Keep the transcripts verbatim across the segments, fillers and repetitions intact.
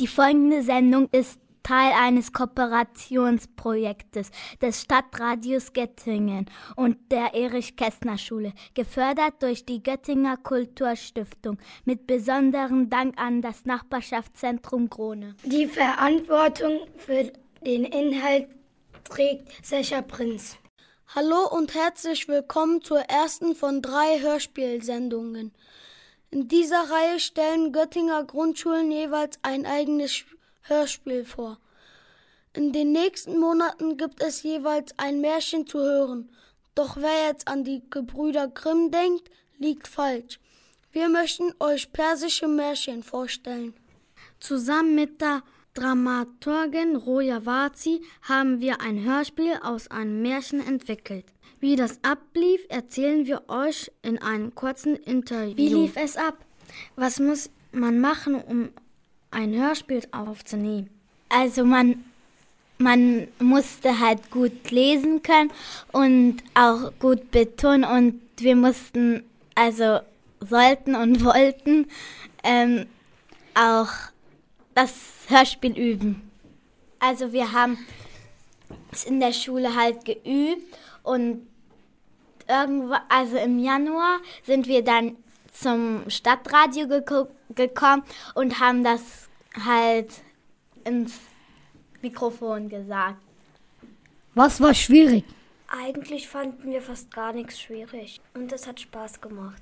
Die folgende Sendung ist Teil eines Kooperationsprojektes des Stadtradios Göttingen und der Erich-Kästner-Schule, gefördert durch die Göttinger Kulturstiftung, mit besonderem Dank an das Nachbarschaftszentrum Krone. Die Verantwortung für den Inhalt trägt Sascha Prinz. Hallo und herzlich willkommen zur ersten von drei Hörspielsendungen. In dieser Reihe stellen Göttinger Grundschulen jeweils ein eigenes Hörspiel vor. In den nächsten Monaten gibt es jeweils ein Märchen zu hören. Doch wer jetzt an die Gebrüder Grimm denkt, liegt falsch. Wir möchten euch persische Märchen vorstellen. Zusammen mit der Dramaturgin Roja Vazi haben wir ein Hörspiel aus einem Märchen entwickelt. Wie das ablief, erzählen wir euch in einem kurzen Interview. Wie lief es ab? Was muss man machen, um ein Hörspiel aufzunehmen? Also man, man musste halt gut lesen können und auch gut betonen, und wir mussten, also sollten und wollten ähm, auch das Hörspiel üben. Also wir haben es in der Schule halt geübt und irgendwo, also im Januar sind wir dann zum Stadtradio geko- gekommen und haben das halt ins Mikrofon gesagt. Was war schwierig? Eigentlich fanden wir fast gar nichts schwierig und es hat Spaß gemacht.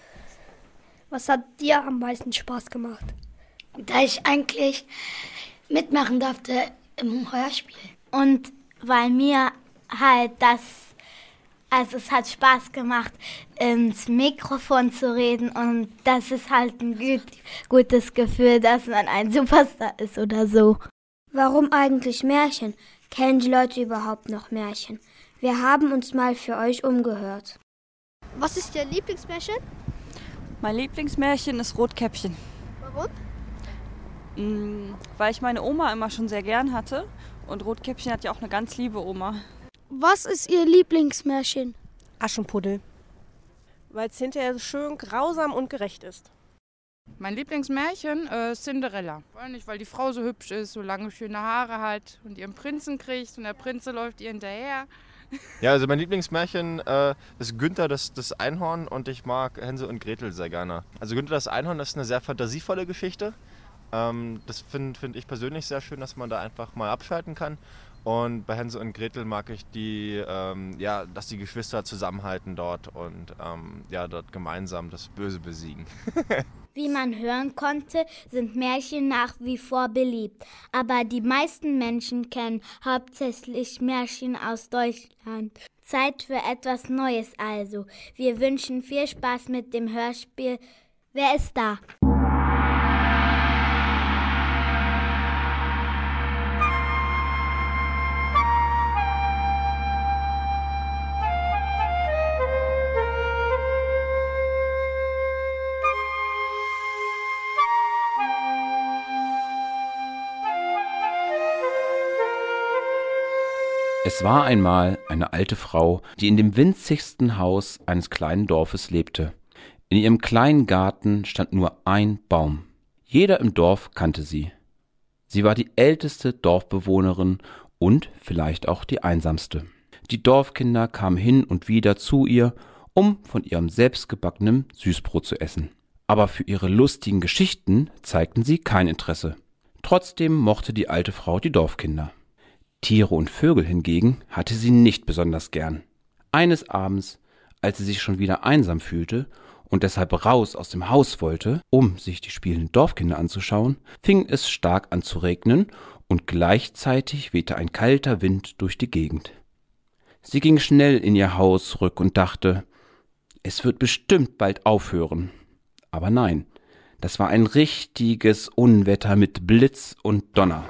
Was hat dir am meisten Spaß gemacht? Da ich eigentlich mitmachen durfte im Hörspiel. Und weil mir halt das, also es hat Spaß gemacht, ins Mikrofon zu reden, und das ist halt ein gut, gutes Gefühl, dass man ein Superstar ist oder so. Warum eigentlich Märchen? Kennen die Leute überhaupt noch Märchen? Wir haben uns mal für euch umgehört. Was ist Ihr Lieblingsmärchen? Mein Lieblingsmärchen ist Rotkäppchen. Warum? Mm, weil ich meine Oma immer schon sehr gern hatte, und Rotkäppchen hat ja auch eine ganz liebe Oma. Was ist Ihr Lieblingsmärchen? Aschenputtel. Weil es hinterher schön grausam und gerecht ist. Mein Lieblingsmärchen äh, Cinderella. Nicht, weil die Frau so hübsch ist, so lange schöne Haare hat und ihren Prinzen kriegt und der Prinz läuft ihr hinterher. Ja, also mein Lieblingsmärchen äh, ist Günther das, das Einhorn, und ich mag Hänsel und Gretel sehr gerne. Also Günther das Einhorn ist eine sehr fantasievolle Geschichte. Ähm, das finde find ich persönlich sehr schön, dass man da einfach mal abschalten kann. Und bei Hänsel und Gretel mag ich die, ähm, ja, dass die Geschwister zusammenhalten dort und ähm, ja, dort gemeinsam das Böse besiegen. Wie man hören konnte, sind Märchen nach wie vor beliebt. Aber die meisten Menschen kennen hauptsächlich Märchen aus Deutschland. Zeit für etwas Neues also. Wir wünschen viel Spaß mit dem Hörspiel Wer ist da? Es war einmal eine alte Frau, die in dem winzigsten Haus eines kleinen Dorfes lebte. In ihrem kleinen Garten stand nur ein Baum. Jeder im Dorf kannte sie. Sie war die älteste Dorfbewohnerin und vielleicht auch die einsamste. Die Dorfkinder kamen hin und wieder zu ihr, um von ihrem selbstgebackenen Süßbrot zu essen. Aber für ihre lustigen Geschichten zeigten sie kein Interesse. Trotzdem mochte die alte Frau die Dorfkinder. Tiere und Vögel hingegen hatte sie nicht besonders gern. Eines Abends, als sie sich schon wieder einsam fühlte und deshalb raus aus dem Haus wollte, um sich die spielenden Dorfkinder anzuschauen, fing es stark an zu regnen und gleichzeitig wehte ein kalter Wind durch die Gegend. Sie ging schnell in ihr Haus zurück und dachte, es wird bestimmt bald aufhören. Aber nein, das war ein richtiges Unwetter mit Blitz und Donner.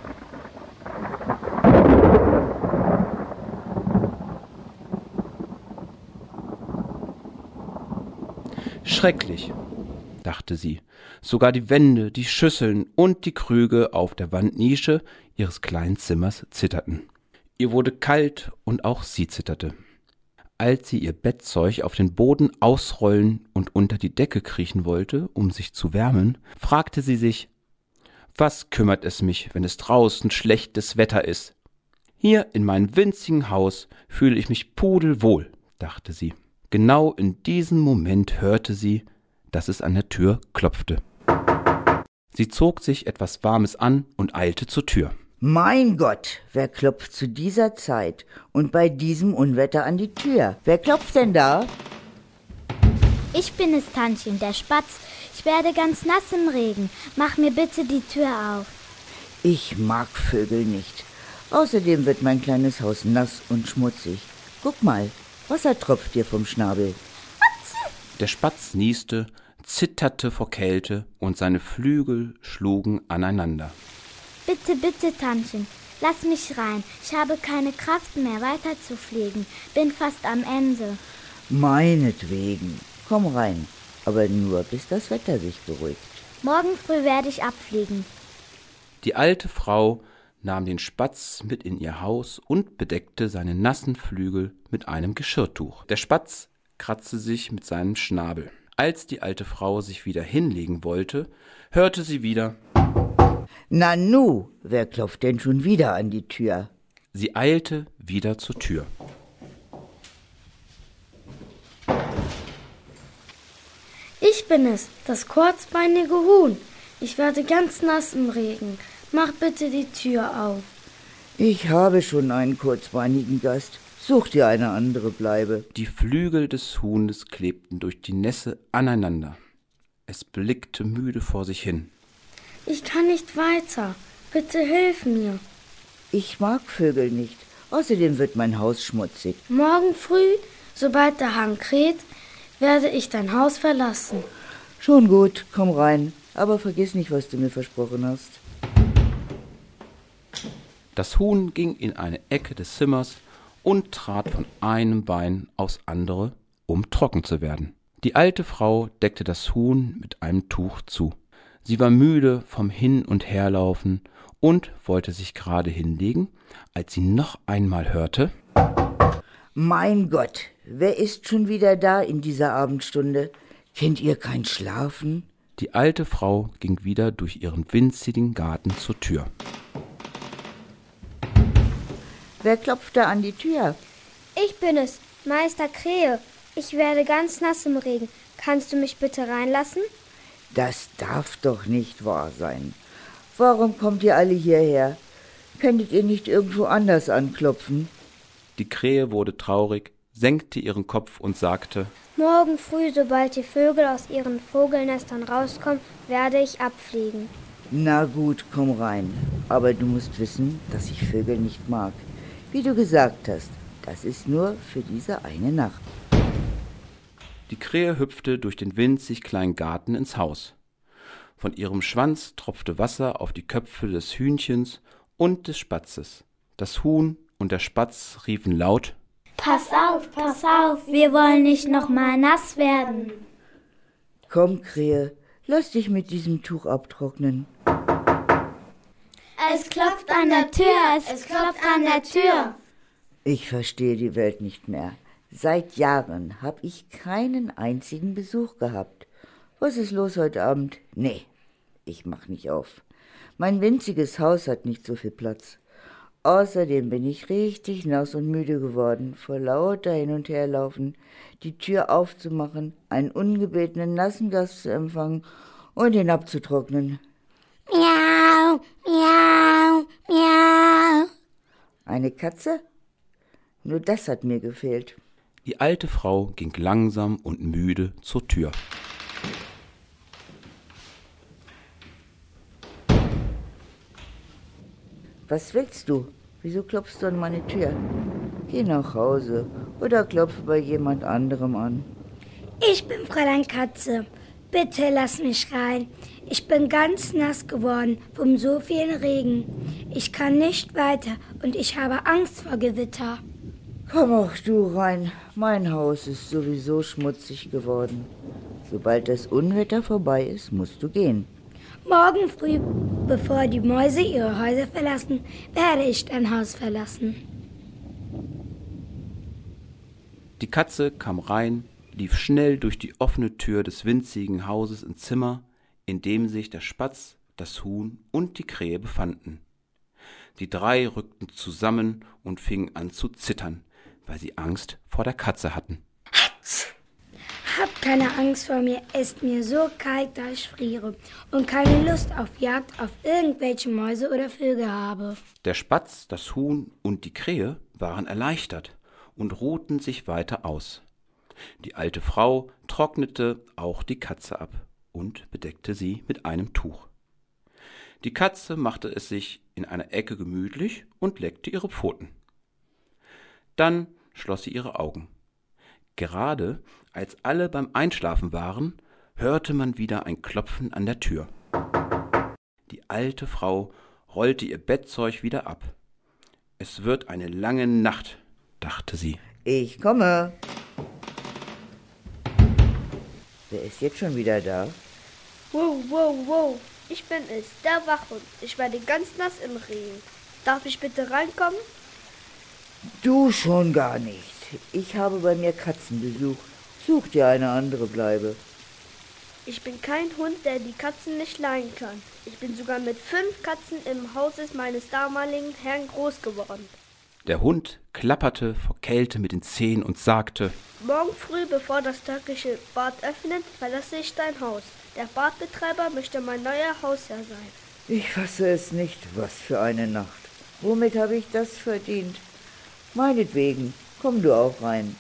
Schrecklich, dachte sie. Sogar die Wände, die Schüsseln und die Krüge auf der Wandnische ihres kleinen Zimmers zitterten. Ihr wurde kalt und auch sie zitterte. Als sie ihr Bettzeug auf den Boden ausrollen und unter die Decke kriechen wollte, um sich zu wärmen, fragte sie sich, Was kümmert es mich, wenn es draußen schlechtes Wetter ist? Hier in meinem winzigen Haus fühle ich mich pudelwohl, dachte sie. Genau in diesem Moment hörte sie, dass es an der Tür klopfte. Sie zog sich etwas Warmes an und eilte zur Tür. Mein Gott, wer klopft zu dieser Zeit und bei diesem Unwetter an die Tür? Wer klopft denn da? Ich bin es, Tantchen, der Spatz. Ich werde ganz nass im Regen. Mach mir bitte die Tür auf. Ich mag Vögel nicht. Außerdem wird mein kleines Haus nass und schmutzig. Guck mal, Wasser tropft dir vom Schnabel. Der Spatz nieste, zitterte vor Kälte und seine Flügel schlugen aneinander. Bitte, bitte, Tantchen, lass mich rein. Ich habe keine Kraft mehr, weiter zu fliegen. Bin fast am Ende. Meinetwegen. Komm rein, aber nur bis das Wetter sich beruhigt. Morgen früh werde ich abfliegen. Die alte Frau nahm den Spatz mit in ihr Haus und bedeckte seine nassen Flügel mit einem Geschirrtuch. Der Spatz kratzte sich mit seinem Schnabel. Als die alte Frau sich wieder hinlegen wollte, hörte sie wieder: Nanu, wer klopft denn schon wieder an die Tür? Sie eilte wieder zur Tür. Ich bin es, das kurzbeinige Huhn. Ich werde ganz nass im Regen. Mach bitte die Tür auf. Ich habe schon einen kurzbeinigen Gast. Such dir eine andere Bleibe. Die Flügel des Huhnes klebten durch die Nässe aneinander. Es blickte müde vor sich hin. Ich kann nicht weiter. Bitte hilf mir. Ich mag Vögel nicht. Außerdem wird mein Haus schmutzig. Morgen früh, sobald der Hahn kräht, werde ich dein Haus verlassen. Schon gut, komm rein. Aber vergiss nicht, was du mir versprochen hast. Das Huhn ging in eine Ecke des Zimmers und trat von einem Bein aufs andere, um trocken zu werden. Die alte Frau deckte das Huhn mit einem Tuch zu. Sie war müde vom Hin- und Herlaufen und wollte sich gerade hinlegen, als sie noch einmal hörte: Mein Gott, wer ist schon wieder da in dieser Abendstunde? Kennt ihr kein Schlafen? Die alte Frau ging wieder durch ihren winzigen Garten zur Tür. Wer klopft da an die Tür? Ich bin es, Meister Krähe. Ich werde ganz nass im Regen. Kannst du mich bitte reinlassen? Das darf doch nicht wahr sein. Warum kommt ihr alle hierher? Könntet ihr nicht irgendwo anders anklopfen? Die Krähe wurde traurig, senkte ihren Kopf und sagte: Morgen früh, sobald die Vögel aus ihren Vogelnestern rauskommen, werde ich abfliegen. Na gut, komm rein. Aber du musst wissen, dass ich Vögel nicht mag. Wie du gesagt hast, das ist nur für diese eine Nacht. Die Krähe hüpfte durch den winzig kleinen Garten ins Haus. Von ihrem Schwanz tropfte Wasser auf die Köpfe des Hühnchens und des Spatzes. Das Huhn und der Spatz riefen laut: Pass auf, pass auf, wir wollen nicht noch mal nass werden. Komm, Krähe, lass dich mit diesem Tuch abtrocknen. Es klopft an der Tür, es, es klopft an der Tür. Ich verstehe die Welt nicht mehr. Seit Jahren habe ich keinen einzigen Besuch gehabt. Was ist los heute Abend? Nee, ich mach nicht auf. Mein winziges Haus hat nicht so viel Platz. Außerdem bin ich richtig nass und müde geworden, vor lauter Hin- und Herlaufen, die Tür aufzumachen, einen ungebetenen nassen Gast zu empfangen und ihn abzutrocknen. Miau, miau, miau. Eine Katze? Nur das hat mir gefehlt. Die alte Frau ging langsam und müde zur Tür. Was willst du? Wieso klopfst du an meine Tür? Geh nach Hause oder klopfe bei jemand anderem an. Ich bin Fräulein Katze. Bitte lass mich rein. Ich bin ganz nass geworden vom so vielen Regen. Ich kann nicht weiter und ich habe Angst vor Gewitter. Komm auch du rein. Mein Haus ist sowieso schmutzig geworden. Sobald das Unwetter vorbei ist, musst du gehen. Morgen früh, bevor die Mäuse ihre Häuser verlassen, werde ich dein Haus verlassen. Die Katze kam rein, lief schnell durch die offene Tür des winzigen Hauses ins Zimmer, in dem sich der Spatz das Huhn und die Krähe befanden. Die drei rückten zusammen und fingen an zu zittern, weil sie Angst vor der Katze hatten. Habt keine Angst vor mir, es ist mir so kalt, dass ich friere und keine Lust auf Jagd auf irgendwelche Mäuse oder Vögel habe. Der Spatz, das Huhn und die Krähe waren erleichtert und ruhten sich weiter aus. Die alte Frau trocknete auch die Katze ab und bedeckte sie mit einem Tuch. Die Katze machte es sich in einer Ecke gemütlich und leckte ihre Pfoten. Dann schloss sie ihre Augen. Gerade als alle beim Einschlafen waren, hörte man wieder ein Klopfen an der Tür. Die alte Frau rollte ihr Bettzeug wieder ab. Es wird eine lange Nacht, dachte sie. Ich komme. Wer ist jetzt schon wieder da? Wow, wow, wow. Ich bin es, der Wachhund. Ich werde ganz nass im Regen. Darf ich bitte reinkommen? Du schon gar nicht. Ich habe bei mir Katzenbesuch. Such dir eine andere Bleibe. Ich bin kein Hund, der die Katzen nicht leiden kann. Ich bin sogar mit fünf Katzen im Haus meines damaligen Herrn groß geworden. Der Hund klapperte vor Kälte mit den Zähnen und sagte: Morgen früh, bevor das türkische Bad öffnet, verlasse ich dein Haus. Der Badbetreiber möchte mein neuer Hausherr sein. Ich fasse es nicht. Was für eine Nacht. Womit habe ich das verdient? Meinetwegen, komm du auch rein.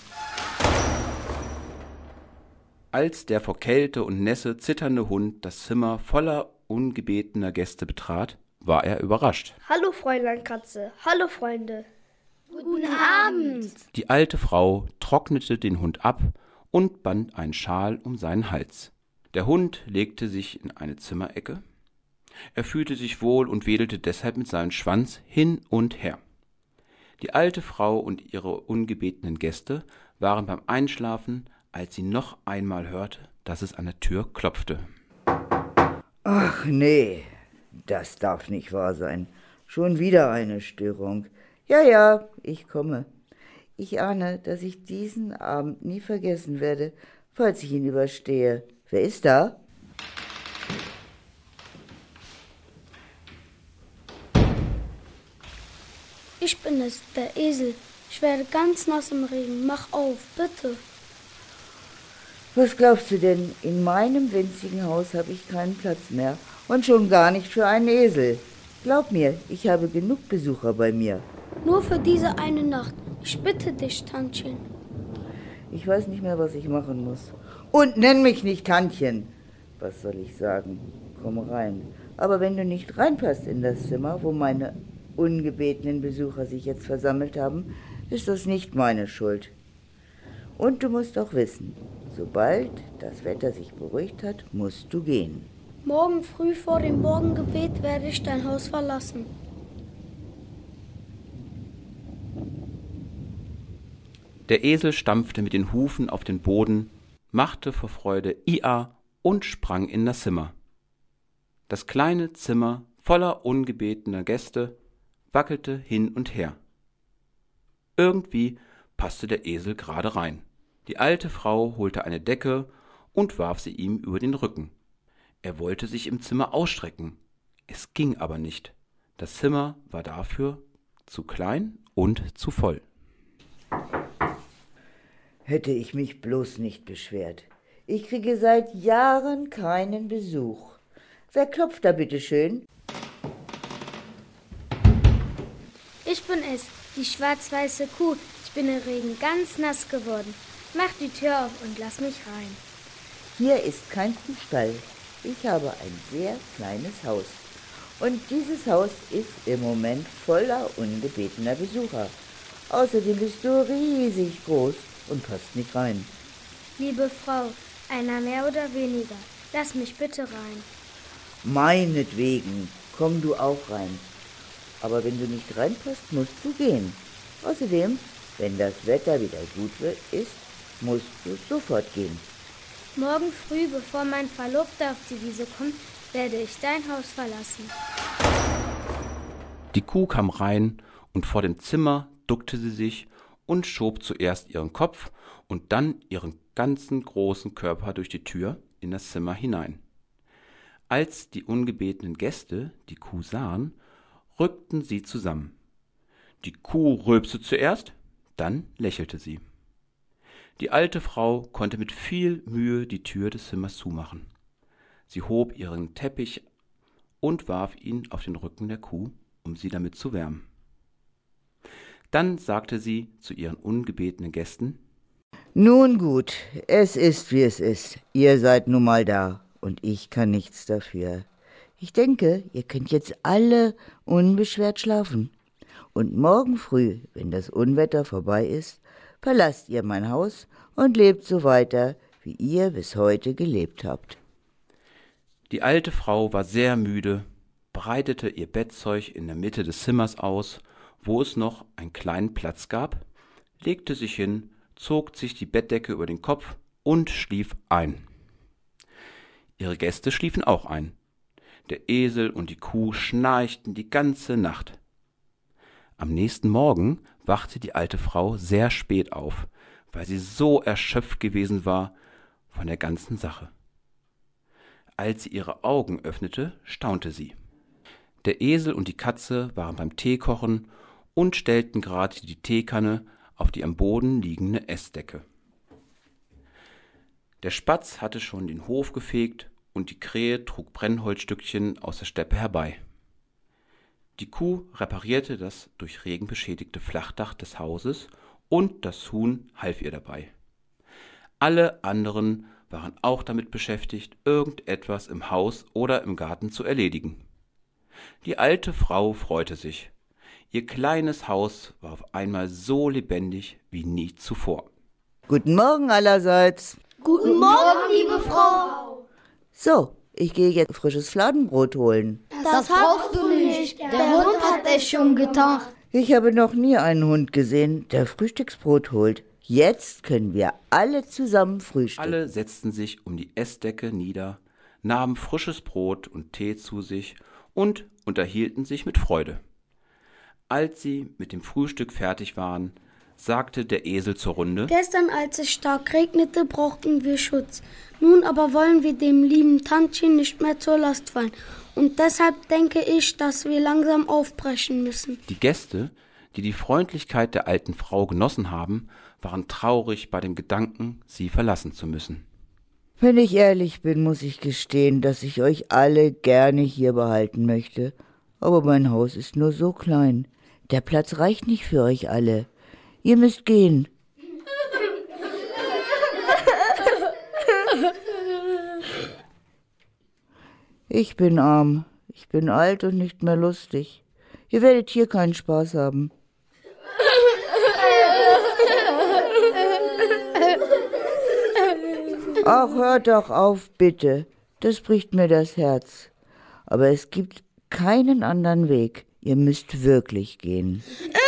Als der vor Kälte und Nässe zitternde Hund das Zimmer voller ungebetener Gäste betrat, war er überrascht. Hallo Fräulein Katze, hallo Freunde. Guten Abend. Die alte Frau trocknete den Hund ab und band einen Schal um seinen Hals. Der Hund legte sich in eine Zimmerecke. Er fühlte sich wohl und wedelte deshalb mit seinem Schwanz hin und her. Die alte Frau und ihre ungebetenen Gäste waren beim Einschlafen, als sie noch einmal hörte, dass es an der Tür klopfte. Ach nee, das darf nicht wahr sein. Schon wieder eine Störung. Ja, ja, ich komme. Ich ahne, dass ich diesen Abend nie vergessen werde, falls ich ihn überstehe. Wer ist da? Ich bin es, der Esel. Ich werde ganz nass im Regen. Mach auf, bitte. Was glaubst du denn? In meinem winzigen Haus habe ich keinen Platz mehr. Und schon gar nicht für einen Esel. Glaub mir, ich habe genug Besucher bei mir. Nur für diese eine Nacht. Ich bitte dich, Tantchen. Ich weiß nicht mehr, was ich machen muss. Und nenn mich nicht Tantchen. Was soll ich sagen? Komm rein. Aber wenn du nicht reinpasst in das Zimmer, wo meine ungebetenen Besucher sich jetzt versammelt haben, ist das nicht meine Schuld. Und du musst auch wissen, sobald das Wetter sich beruhigt hat, musst du gehen. Morgen früh vor dem Morgengebet werde ich dein Haus verlassen. Der Esel stampfte mit den Hufen auf den Boden, machte vor Freude Ia und sprang in das Zimmer. Das kleine Zimmer voller ungebetener Gäste wackelte hin und her. Irgendwie passte der Esel gerade rein. Die alte Frau holte eine Decke und warf sie ihm über den Rücken. Er wollte sich im Zimmer ausstrecken. Es ging aber nicht. Das Zimmer war dafür zu klein und zu voll. Hätte ich mich bloß nicht beschwert. Ich kriege seit Jahren keinen Besuch. Wer klopft da bitte schön? Ich bin es, die schwarz-weiße Kuh. Ich bin im Regen ganz nass geworden. Mach die Tür auf und lass mich rein. Hier ist kein Kuhstall. Ich habe ein sehr kleines Haus. Und dieses Haus ist im Moment voller ungebetener Besucher. Außerdem bist du riesig groß und passt nicht rein. Liebe Frau, einer mehr oder weniger. Lass mich bitte rein. Meinetwegen, komm du auch rein. Aber wenn du nicht reinpasst, musst du gehen. Außerdem, wenn das Wetter wieder gut wird, ist, musst du sofort gehen. Morgen früh, bevor mein Verlobter auf die Wiese kommt, werde ich dein Haus verlassen. Die Kuh kam rein und vor dem Zimmer duckte sie sich und schob zuerst ihren Kopf und dann ihren ganzen großen Körper durch die Tür in das Zimmer hinein. Als die ungebetenen Gäste die Kuh sahen, rückten sie zusammen. Die Kuh rülpste zuerst, dann lächelte sie. Die alte Frau konnte mit viel Mühe die Tür des Zimmers zumachen. Sie hob ihren Teppich und warf ihn auf den Rücken der Kuh, um sie damit zu wärmen. Dann sagte sie zu ihren ungebetenen Gästen: Nun gut, es ist, wie es ist. Ihr seid nun mal da und ich kann nichts dafür. Ich denke, ihr könnt jetzt alle unbeschwert schlafen. Und morgen früh, wenn das Unwetter vorbei ist, verlasst ihr mein Haus und lebt so weiter, wie ihr bis heute gelebt habt. Die alte Frau war sehr müde, breitete ihr Bettzeug in der Mitte des Zimmers aus, wo es noch einen kleinen Platz gab, legte sich hin, zog sich die Bettdecke über den Kopf und schlief ein. Ihre Gäste schliefen auch ein. Der Esel und die Kuh schnarchten die ganze Nacht. Am nächsten Morgen wachte die alte Frau sehr spät auf, weil sie so erschöpft gewesen war von der ganzen Sache. Als sie ihre Augen öffnete, staunte sie. Der Esel und die Katze waren beim Teekochen und stellten gerade die Teekanne auf die am Boden liegende Essdecke. Der Spatz hatte schon den Hof gefegt und die Krähe trug Brennholzstückchen aus der Steppe herbei. Die Kuh reparierte das durch Regen beschädigte Flachdach des Hauses und das Huhn half ihr dabei. Alle anderen waren auch damit beschäftigt, irgendetwas im Haus oder im Garten zu erledigen. Die alte Frau freute sich. Ihr kleines Haus war auf einmal so lebendig wie nie zuvor. Guten Morgen allerseits. Guten Morgen, liebe Frau. So, ich gehe jetzt frisches Fladenbrot holen. Das brauchst du nicht. Der Hund hat es schon getan. Ich habe noch nie einen Hund gesehen, der Frühstücksbrot holt. Jetzt können wir alle zusammen frühstücken. Alle setzten sich um die Essdecke nieder, nahmen frisches Brot und Tee zu sich und unterhielten sich mit Freude. Als sie mit dem Frühstück fertig waren, sagte der Esel zur Runde: Gestern, als es stark regnete, brauchten wir Schutz. Nun aber wollen wir dem lieben Tantchen nicht mehr zur Last fallen. Und deshalb denke ich, dass wir langsam aufbrechen müssen. Die Gäste, die die Freundlichkeit der alten Frau genossen haben, waren traurig bei dem Gedanken, sie verlassen zu müssen. Wenn ich ehrlich bin, muss ich gestehen, dass ich euch alle gerne hier behalten möchte. Aber mein Haus ist nur so klein. Der Platz reicht nicht für euch alle. Ihr müsst gehen. Ich bin arm, ich bin alt und nicht mehr lustig. Ihr werdet hier keinen Spaß haben. Ach, hört doch auf, bitte. Das bricht mir das Herz. Aber es gibt keinen anderen Weg. Ihr müsst wirklich gehen.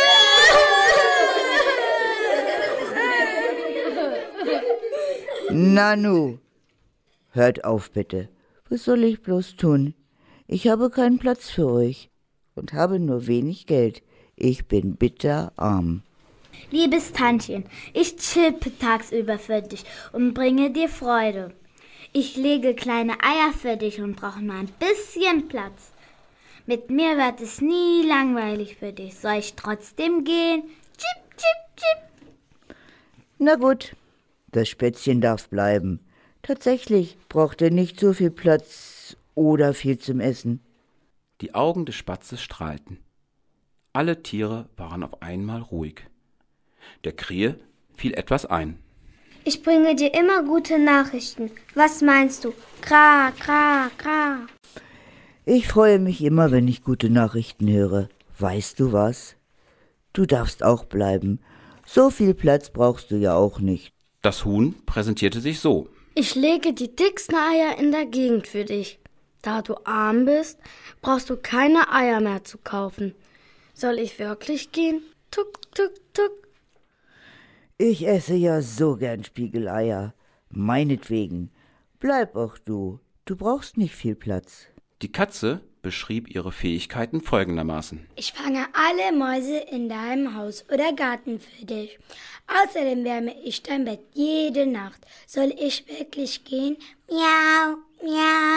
Nanu, hört auf, bitte. Was soll ich bloß tun? Ich habe keinen Platz für euch und habe nur wenig Geld. Ich bin bitterarm. Liebes Tantchen, ich chippe tagsüber für dich und bringe dir Freude. Ich lege kleine Eier für dich und brauche nur ein bisschen Platz. Mit mir wird es nie langweilig für dich. Soll ich trotzdem gehen? Chip, chip, chip. Na gut, das Spätzchen darf bleiben. Tatsächlich braucht er nicht so viel Platz oder viel zum Essen. Die Augen des Spatzes strahlten. Alle Tiere waren auf einmal ruhig. Der Krähe fiel etwas ein. Ich bringe dir immer gute Nachrichten. Was meinst du? Kra, kra, kra. Ich freue mich immer, wenn ich gute Nachrichten höre. Weißt du was? Du darfst auch bleiben. So viel Platz brauchst du ja auch nicht. Das Huhn präsentierte sich so. Ich lege die dicksten Eier in der Gegend für dich. Da du arm bist, brauchst du keine Eier mehr zu kaufen. Soll ich wirklich gehen? Tuck, tuck, tuck. Ich esse ja so gern Spiegeleier. Meinetwegen. Bleib auch du. Du brauchst nicht viel Platz. Die Katze beschrieb ihre Fähigkeiten folgendermaßen. Ich fange alle Mäuse in deinem Haus oder Garten für dich. Außerdem wärme ich dein Bett jede Nacht. Soll ich wirklich gehen? Miau, miau,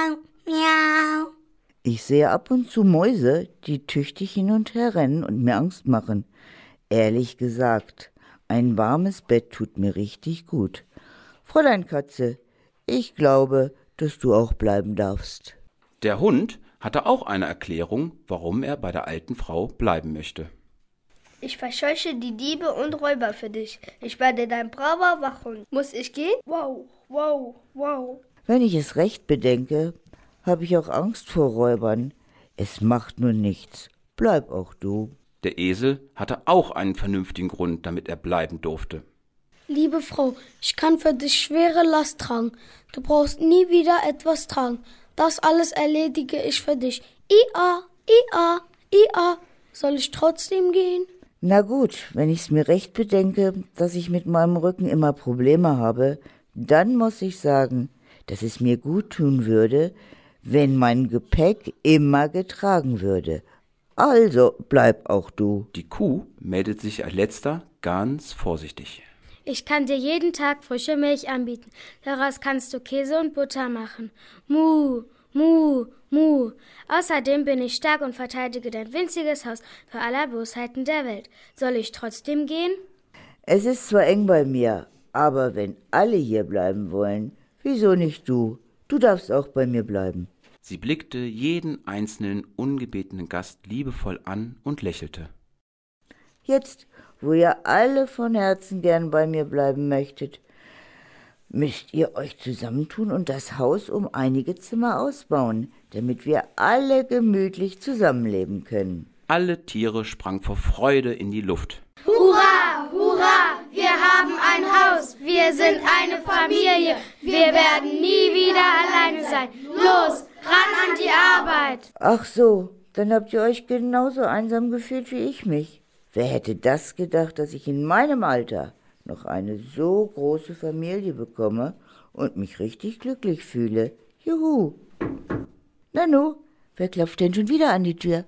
Miau. Ich sehe ab und zu Mäuse, die tüchtig hin und her rennen und mir Angst machen. Ehrlich gesagt, ein warmes Bett tut mir richtig gut. Fräulein Katze, ich glaube, dass du auch bleiben darfst. Der Hund hatte auch eine Erklärung, warum er bei der alten Frau bleiben möchte. Ich verscheuche die Diebe und Räuber für dich. Ich werde dein braver Wachhund. Muss ich gehen? Wow, wow, wow. Wenn ich es recht bedenke, habe ich auch Angst vor Räubern. Es macht nur nichts. Bleib auch du. Der Esel hatte auch einen vernünftigen Grund, damit er bleiben durfte. Liebe Frau, ich kann für dich schwere Last tragen. Du brauchst nie wieder etwas tragen. Das alles erledige ich für dich. Ia, ia, ia. Soll ich trotzdem gehen? Na gut, wenn ich's mir recht bedenke, dass ich mit meinem Rücken immer Probleme habe, dann muss ich sagen, dass es mir gut tun würde, wenn mein Gepäck immer getragen würde. Also bleib auch du. Die Kuh meldet sich als letzter ganz vorsichtig. Ich kann dir jeden Tag frische Milch anbieten. Daraus kannst du Käse und Butter machen. Mu, mu, mu. Außerdem bin ich stark und verteidige dein winziges Haus vor aller Bosheiten der Welt. Soll ich trotzdem gehen? Es ist zwar eng bei mir, aber wenn alle hier bleiben wollen, wieso nicht du? Du darfst auch bei mir bleiben. Sie blickte jeden einzelnen ungebetenen Gast liebevoll an und lächelte. Jetzt, wo ihr alle von Herzen gern bei mir bleiben möchtet, müsst ihr euch zusammentun und das Haus um einige Zimmer ausbauen, damit wir alle gemütlich zusammenleben können. Alle Tiere sprangen vor Freude in die Luft. Hurra, hurra, wir haben ein Haus, wir sind eine Familie, wir werden nie wieder alleine sein. Los, ran an die Arbeit. Ach so, dann habt ihr euch genauso einsam gefühlt wie ich mich. Wer hätte das gedacht, dass ich in meinem Alter noch eine so große Familie bekomme und mich richtig glücklich fühle. Juhu. Nanu, wer klopft denn schon wieder an die Tür?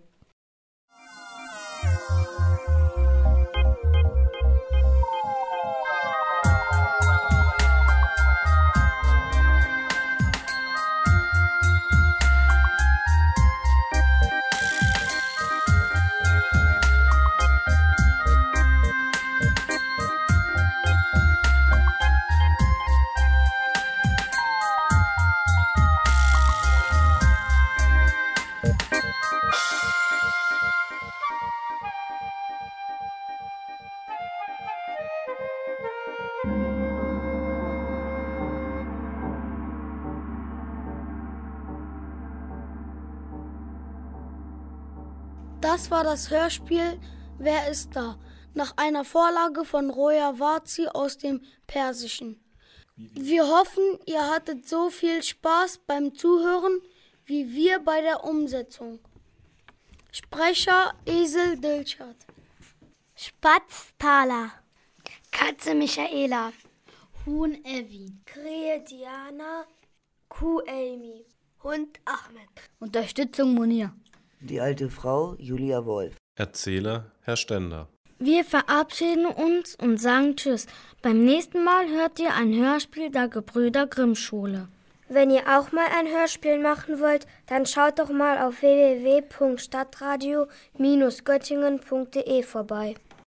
Das war das Hörspiel Wer ist da? Nach einer Vorlage von Roja Vaci aus dem Persischen. Wir hoffen, ihr hattet so viel Spaß beim Zuhören wie wir bei der Umsetzung. Sprecher Esel Dilchat. Spatz Thala. Katze Michaela. Huhn Evin. Krähe Diana. Kuh Amy. Hund Ahmed. Unterstützung Munir. Die alte Frau Julia Wolf. Erzähler Herr Stender. Wir verabschieden uns und sagen Tschüss. Beim nächsten Mal hört ihr ein Hörspiel der Gebrüder Grimm Schule. Wenn ihr auch mal ein Hörspiel machen wollt, dann schaut doch mal auf w w w punkt stadtradio Bindestrich göttingen punkt de vorbei.